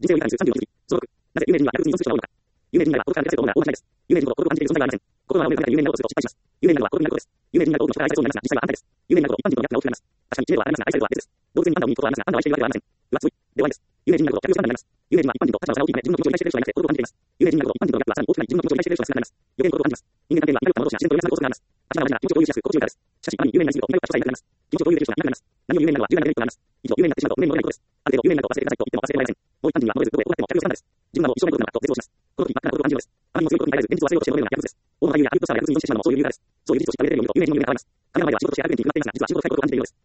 人生を生きたにする32記事。増録。なぜ有名人は薬物に依存する人が多いのか。有名人なら孤独感じている存在は大きくないです。有名人ほど孤独を感じている存在はありません。心の穴を埋めるために有名人などをすると失敗します。有名人などは孤独になることです。有名人などは多くの人から愛されそうになりますが、実際は安泰です。有名人などと一般人とのギャップが大きくなります。確かに知名度は上がりますが愛されるは別です。動物園にパンダを見に行くことはありますが、パンダを愛しているわけではありません。うわ、すごい。ではないです。有名人になると逆用するパンダになります。有名人は一般人と他者の差が大きいため自分の気持ちを理解している人がいなくて孤独を感じています。有名人になると一般人とのギャップはさらに大きくなり自分の気持ちを理解している人が少なくなります。余計に孤独を感じます。人間関係には至ることなどしな自然と皆さんの法則があります。私は大事な気持ちを共有しやすく心地よいからです。しかし、ある意味有名になりすぎると苦いことさえなくなります。気持ちを共有できる人がいなくなります。何を有名になるのは重大なメリットがあります。以上、有名になってしまうと無念に戻れないことです。ある程度有名になると忘れてくださいと言っても忘れてもらえません。もう一般人は戻れずどこへ転がっても逆用するパンダです。自分など一生ないことなのかと絶望します。この時真っ赤な孤独を感じるのです。あまりにも強い孤独に耐えられず現実を忘れようとして戻れるような逆です。大の俳優やハリウッドスターが逆に依存してしまうのもそういう理由からです。そういう事実を知った上で読むと有名人の夢が現れます。彼らの場合は仕事としてあるべきに決まっていますが、実は仕事と深い孤独を感じているようです。